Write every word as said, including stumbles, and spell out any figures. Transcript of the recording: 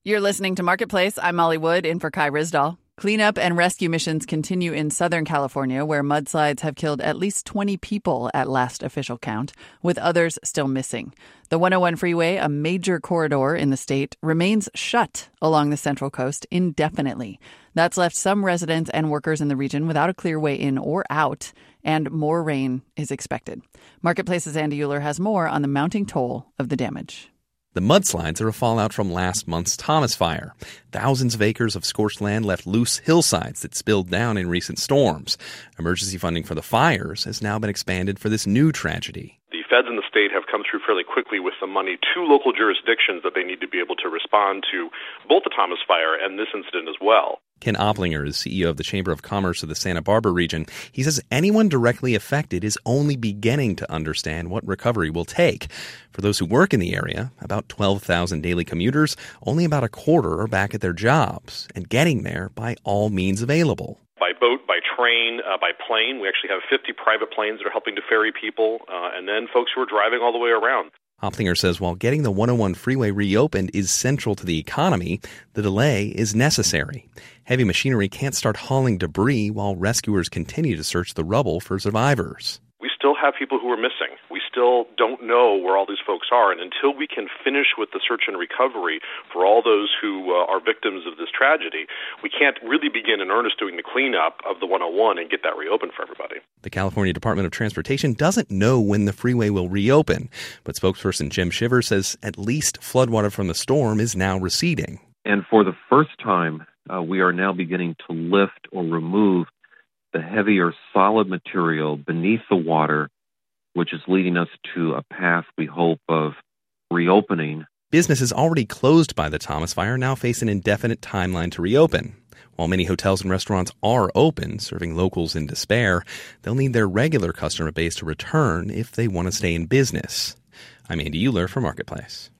You're listening to Marketplace. I'm Molly Wood, in for Kai Risdall. Cleanup and rescue missions continue in Southern California, where mudslides have killed at least twenty people at last official count, with others still missing. The one oh one freeway, a major corridor in the state, remains shut along the Central Coast indefinitely. That's left some residents and workers in the region without a clear way in or out, and more rain is expected. Marketplace's Andy Euler has more on the mounting toll of the damage. The mudslides are a fallout from last month's Thomas Fire. Thousands of acres of scorched land left loose hillsides that spilled down in recent storms. Emergency funding for the fires has now been expanded for this new tragedy. The feds in the state have come through fairly quickly with some money to local jurisdictions that they need to be able to respond to both the Thomas Fire and this incident as well. Ken Opplinger is C E O of the Chamber of Commerce of the Santa Barbara region. He says anyone directly affected is only beginning to understand what recovery will take. For those who work in the area, about twelve thousand daily commuters, only about a quarter are back at their jobs and getting there by all means available. By boat, by train, uh, by plane. We actually have fifty private planes that are helping to ferry people, uh, and then folks who are driving all the way around. Opplinger says while getting the one oh one freeway reopened is central to the economy, the delay is necessary. Heavy machinery can't start hauling debris while rescuers continue to search the rubble for survivors. We still have people who are missing. We still don't know where all these folks are. And until we can finish with the search and recovery for all those who uh, are victims of this tragedy, we can't really begin in earnest doing the cleanup of the one oh one and get that reopened for everybody. The California Department of Transportation doesn't know when the freeway will reopen, but spokesperson Jim Shiver says at least floodwater from the storm is now receding. And for the first time, uh, we are now beginning to lift or remove the heavier solid material beneath the water, which is leading us to a path, we hope, of reopening. Businesses already closed by the Thomas Fire now face an indefinite timeline to reopen. While many hotels and restaurants are open, serving locals in despair, they'll need their regular customer base to return if they want to stay in business. I'm Andy Euler for Marketplace.